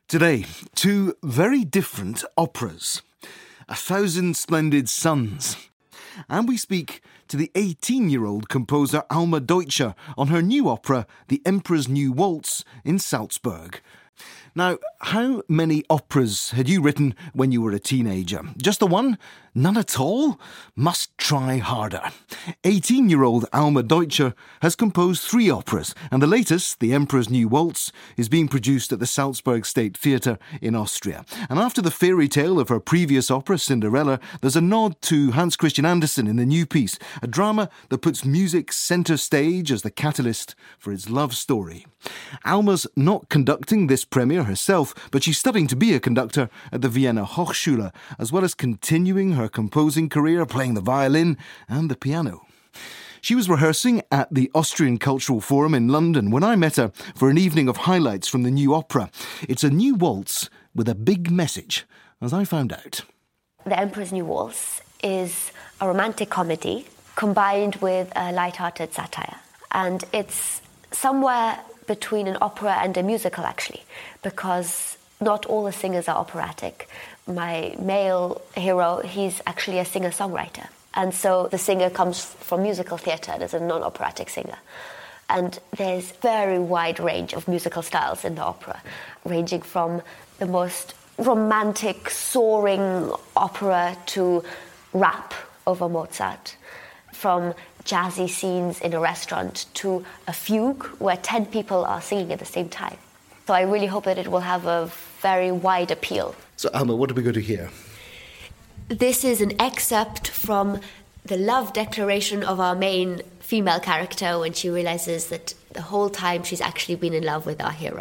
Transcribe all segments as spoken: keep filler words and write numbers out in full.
Today, two very different operas. A Thousand Splendid Suns. And we speak to the eighteen-year-old composer Alma Deutscher on her new opera, The Emperor's New Waltz, in Salzburg. Now, how many operas had you written when you were a teenager? Just the one? None at all? Must try harder. eighteen-year-old Alma Deutscher has composed three operas, and the latest, The Emperor's New Waltz, is being produced at the Salzburg State Theatre in Austria. And after the fairy tale of her previous opera, Cinderella, there's a nod to Hans Christian Andersen in the new piece, a drama that puts music centre stage as the catalyst for its love story. Alma's not conducting this premiere herself, but she's studying to be a conductor at the Vienna Hochschule, as well as continuing her composing career playing the violin and the piano. She was rehearsing at the Austrian Cultural Forum in London when I met her for an evening of highlights from the new opera. It's a new waltz with a big message, as I found out. The Emperor's New Waltz is a romantic comedy combined with a light-hearted satire. And it's somewhere between an opera and a musical, actually, because not all the singers are operatic. My male hero, he's actually a singer-songwriter. And so the singer comes from musical theatre and is a non-operatic singer. And there's a very wide range of musical styles in the opera, ranging from the most romantic, soaring opera to rap over Mozart, from jazzy scenes in a restaurant to a fugue where ten people are singing at the same time. So I really hope that it will have a very wide appeal. So, Alma, what are we going to hear? This is an excerpt from the love declaration of our main female character when she realizes that the whole time she's actually been in love with our hero.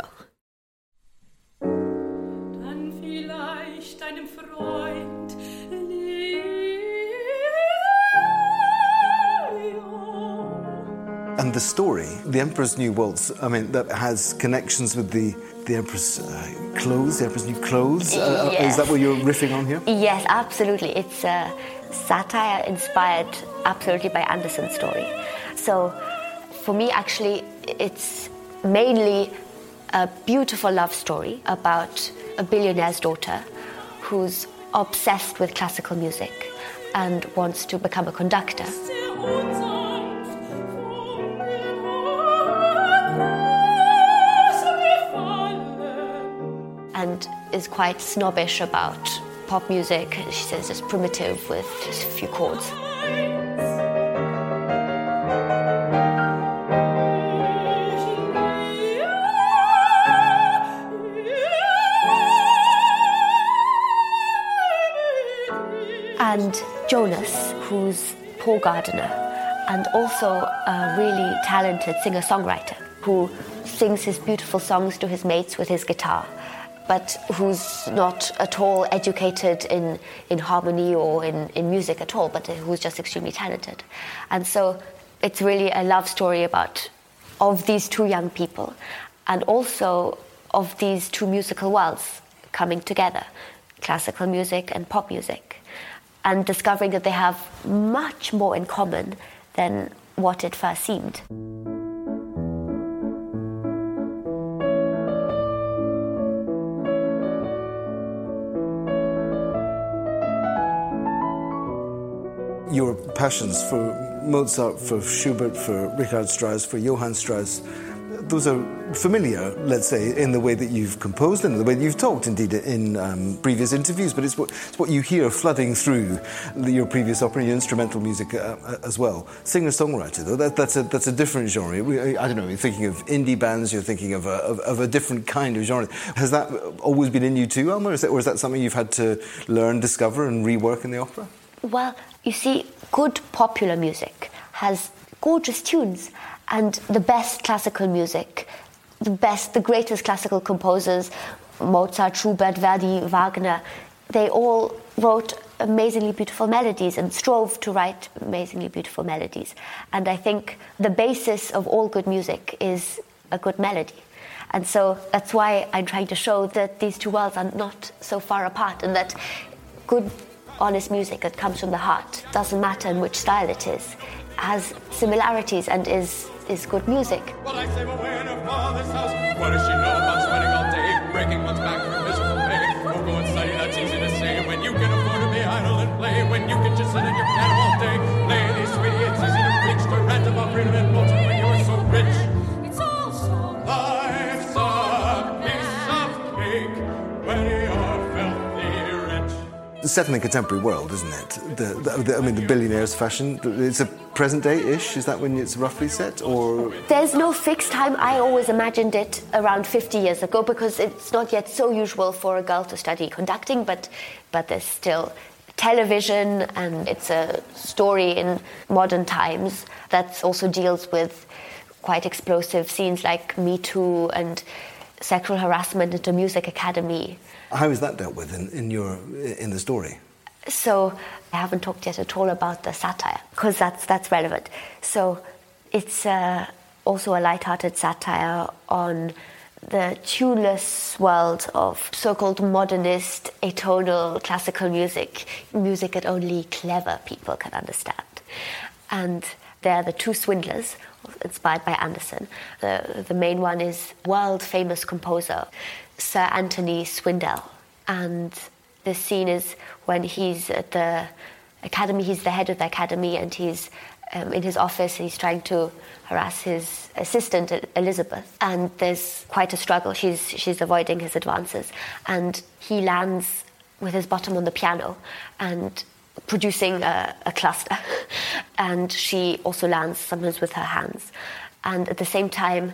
And the story, The Emperor's New Waltz, I mean, that has connections with the, the Emperor's uh, clothes, the Emperor's new clothes. Uh, yes. Is that what you're riffing on here? Yes, absolutely. It's a satire inspired absolutely by Andersen's story. So for me, actually, it's mainly a beautiful love story about a billionaire's daughter who's obsessed with classical music and wants to become a conductor. And is quite snobbish about pop music. She says it's primitive with just a few chords. And Jonas, who's Paul Gardiner, and also a really talented singer-songwriter who sings his beautiful songs to his mates with his guitar, but who's not at all educated in, in harmony or in, in music at all, but who's just extremely talented. And so it's really a love story about of these two young people and also of these two musical worlds coming together, classical music and pop music, and discovering that they have much more in common than what it first seemed. Your passions for Mozart, for Schubert, for Richard Strauss, for Johann Strauss, those are familiar, let's say, in the way that you've composed and the way that you've talked, indeed, in um, previous interviews, but it's what, it's what you hear flooding through your previous opera, your instrumental music uh, as well. Singer-songwriter, though, that, that's, a, that's a different genre. I don't know, you're thinking of indie bands, you're thinking of a, of, of a different kind of genre. Has that always been in you too, Alma, or is that, or is that something you've had to learn, discover and rework in the opera? Well, you see, good popular music has gorgeous tunes, and the best classical music, the best, the greatest classical composers, Mozart, Schubert, Verdi, Wagner, they all wrote amazingly beautiful melodies and strove to write amazingly beautiful melodies. And I think the basis of all good music is a good melody. And so that's why I'm trying to show that these two worlds are not so far apart, and that good, honest music that comes from the heart, doesn't matter in which style it is, has similarities and is, is good music. Well, I say, well, when her father's house, what does she know about sweating all day, breaking one's back? It's set in the contemporary world, isn't it? The, the, the I mean, the billionaire's fashion. It's a present day-ish. Is that when it's roughly set, or? There's no fixed time. I always imagined it around fifty years ago because it's not yet so usual for a girl to study conducting, but but there's still television, and it's a story in modern times that also deals with quite explosive scenes like Me Too and sexual harassment at a music academy. How is that dealt with in, in your in the story? So I haven't talked yet at all about the satire because that's that's relevant. So it's uh, also a light-hearted satire on the tuneless world of so-called modernist, atonal, classical music, music that only clever people can understand. And they're the two swindlers, inspired by Anderson. The, the main one is world-famous composer, Sir Anthony Swindell. And the scene is when he's at the academy, he's the head of the academy, and he's um, in his office, he's trying to harass his assistant, Elizabeth. And there's quite a struggle. She's, she's avoiding his advances. And he lands with his bottom on the piano and producing a, a cluster. And she also lands sometimes with her hands. And at the same time,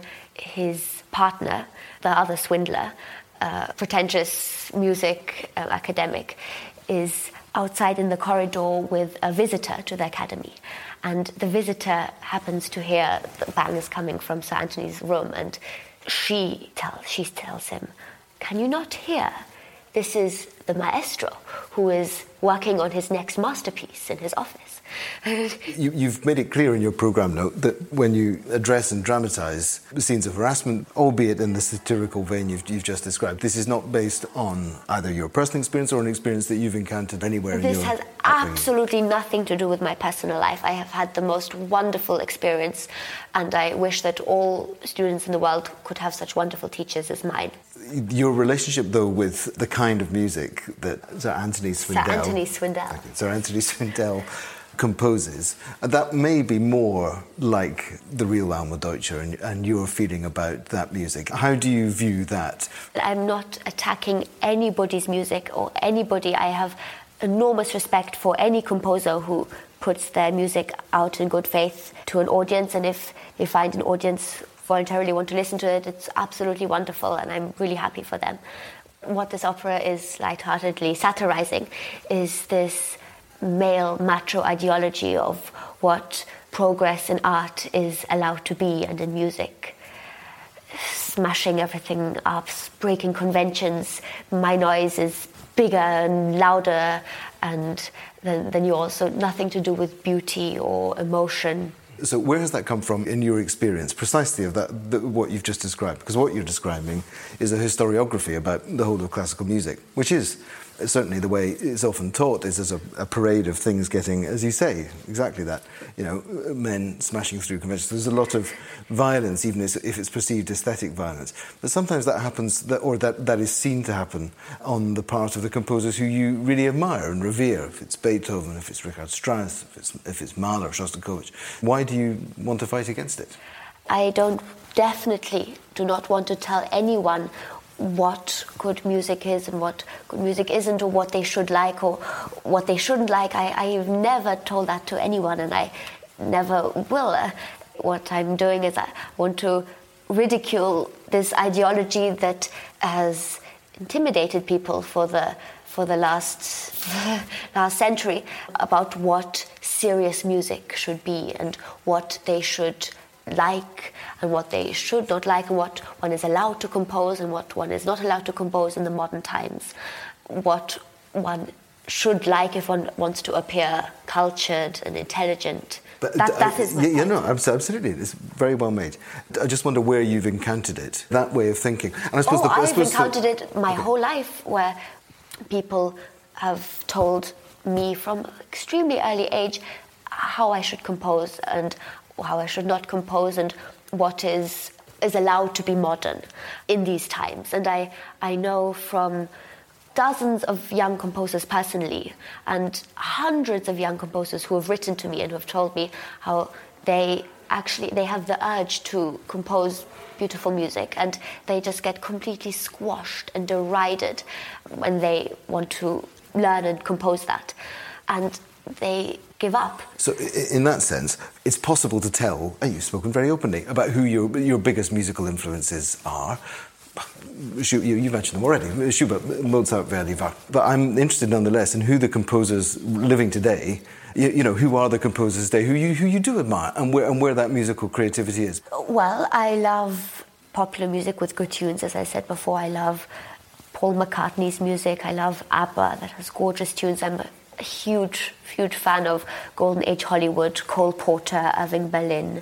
his partner, the other swindler, uh, pretentious music uh, academic, is outside in the corridor with a visitor to the academy. And the visitor happens to hear the bangs coming from Sir Anthony's room, and she tells, she tells him, "Can you not hear? This is the maestro who is working on his next masterpiece in his office." you, you've made it clear in your programme note that when you address and dramatise scenes of harassment, albeit in the satirical vein you've, you've just described, this is not based on either your personal experience or an experience that you've encountered anywhere this in your... This has absolutely nothing to do with my personal life. I have had the most wonderful experience, and I wish that all students in the world could have such wonderful teachers as mine. Your relationship, though, with the kind of music that Sir Anthony Swindell... Sir Anthony Swindell. Sir Anthony Swindell composes, that may be more like the real Alma Deutscher and, and your feeling about that music. How do you view that? I'm not attacking anybody's music or anybody. I have enormous respect for any composer who puts their music out in good faith to an audience, and if they find an audience voluntarily want to listen to it, it's absolutely wonderful, and I'm really happy for them. What this opera is lightheartedly satirizing is this male macho ideology of what progress in art is allowed to be, and in music. Smashing everything up, breaking conventions. My noise is bigger and louder and than, than yours, so nothing to do with beauty or emotion. So where has that come from in your experience, precisely of that, the, what you've just described? Because what you're describing is a historiography about the whole of classical music, which is certainly the way it's often taught, is as a, a parade of things getting, as you say, exactly that, you know, men smashing through conventions. There's a lot of violence, even if it's perceived aesthetic violence. But sometimes that happens, that, or that, that is seen to happen on the part of the composers who you really admire and revere, if it's Beethoven, if it's Richard Strauss, if it's, if it's Mahler, Shostakovich. Why do you want to fight against it? I don't, definitely do not want to tell anyone what good music is and what good music isn't, or what they should like or what they shouldn't like. I, I've never told that to anyone, and I never will. Uh, what I'm doing is I want to ridicule this ideology that has intimidated people for the for the last last century about what serious music should be and what they should like and what they should not like, and what one is allowed to compose and what one is not allowed to compose in the modern times, what one should like if one wants to appear cultured and intelligent. But that, uh, that is my yeah, yeah, no, absolutely. It's very well made. I just wonder where you've encountered it, that way of thinking. And I suppose oh, the, I I've suppose encountered the, it my okay. whole life, where people have told me from extremely early age how I should compose and how I should not compose, and what is is allowed to be modern in these times. And I, I know from dozens of young composers personally, and hundreds of young composers who have written to me and who have told me how they actually they have the urge to compose beautiful music, and they just get completely squashed and derided when they want to learn and compose that. And they give up. So in that sense, it's possible to tell, and you've spoken very openly, about who your, your biggest musical influences are. You, you mentioned them already, Schubert, Mozart, Verdi, Wagner. But I'm interested nonetheless in who the composers living today, you, you know, who are the composers today, who you, who you do admire, and where, and where that musical creativity is. Well, I love popular music with good tunes, as I said before. I love Paul McCartney's music. I love ABBA, that has gorgeous tunes. I'm a a huge, huge fan of Golden Age Hollywood, Cole Porter, Irving Berlin.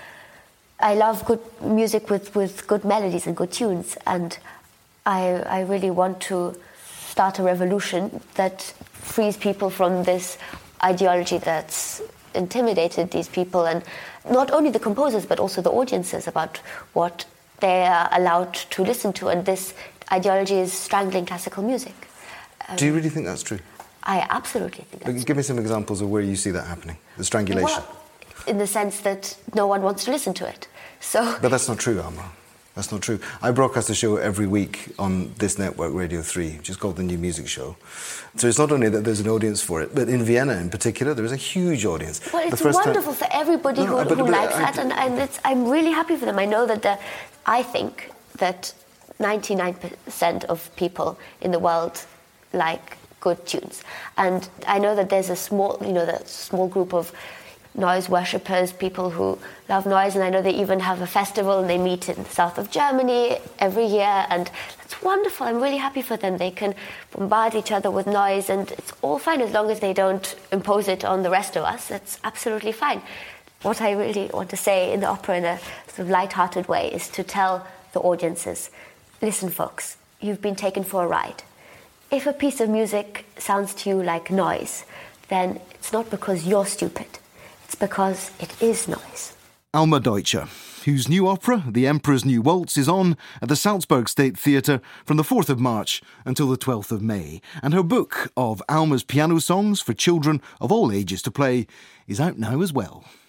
I love good music with, with good melodies and good tunes, and I, I really want to start a revolution that frees people from this ideology that's intimidated these people, and not only the composers but also the audiences, about what they are allowed to listen to, and this ideology is strangling classical music. Um, Do you really think that's true? I absolutely think that's Give true. me some examples of where you see that happening, the strangulation. Well, in the sense that no one wants to listen to it. So. But that's not true, Alma. That's not true. I broadcast a show every week on this network, Radio three, which is called The New Music Show. So it's not only that there's an audience for it, but in Vienna in particular, there is a huge audience. Well, it's the first wonderful time... for everybody no, no, who, but, who but, likes I, that, and, and it's, I'm really happy for them. I know that the, I think that ninety-nine percent of people in the world like good tunes. And I know that there's a small, you know, the small group of noise worshippers, people who love noise, and I know they even have a festival and they meet in the south of Germany every year, and that's wonderful. I'm really happy for them. They can bombard each other with noise, and it's all fine as long as they don't impose it on the rest of us. That's absolutely fine. What I really want to say in the opera in a sort of light-hearted way is to tell the audiences, listen folks, you've been taken for a ride. If a piece of music sounds to you like noise, then it's not because you're stupid. It's because it is noise. Alma Deutscher, whose new opera, The Emperor's New Waltz, is on at the Salzburg State Theatre from the fourth of March until the twelfth of May. And her book of Alma's piano songs for children of all ages to play is out now as well.